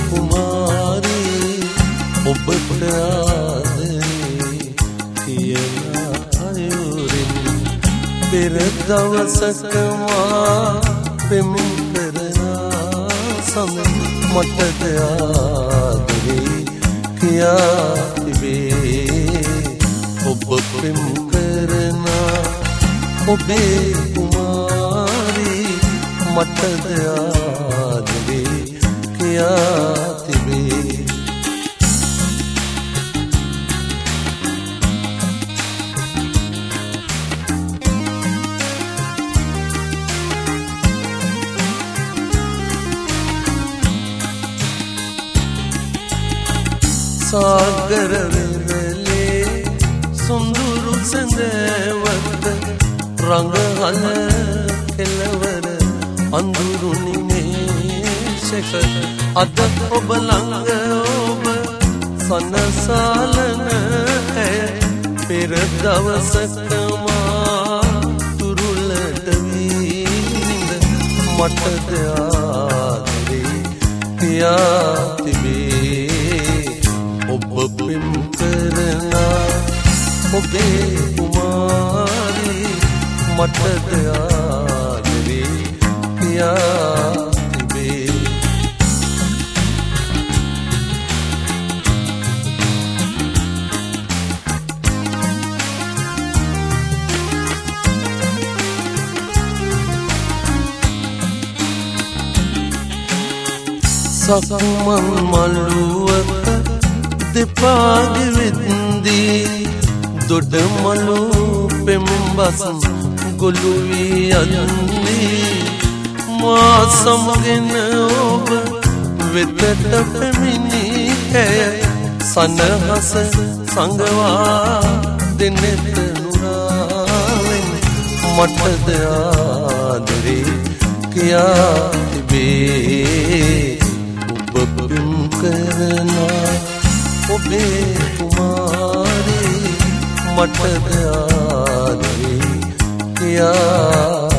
කුමාරි ඔබට ආදරේ කියලා අයුරින් පෙර දවසක මා පෙම් කරන සමය මටද ආදරේ කියා තිබේ ඔබ පෙම් කරන ඔබේ කුමාරි මටද ආදරේ කියා තිබේ सागर वेले सुंदर संदेवत रंग हल केलवर अंदुरुनी नेशक अद ඔබ ළඟ ඔබ සනසලන है පෙර දවසක මා තුරුලට විඳ මටද ආදරේ කියා තිබේ ඔබ පෙම් කරන ඔබේ කුමාරි මටද ආදරේ කියා තිබේ සක්මන් මළුවක දෙපාග වෙද්දී දොඩමලු පෙම්බස් ගොළු වී යන්නේ මා සමගෙන ඔබ වෙතට පැමිණි ඇය සනහස සංගවා දෙනෙත නුරාවෙන් මටද ආදරේ කියා තිබේ ඔබ පෙම් කරනා ඔබේ කුමාරි මටද ආදරේ කියා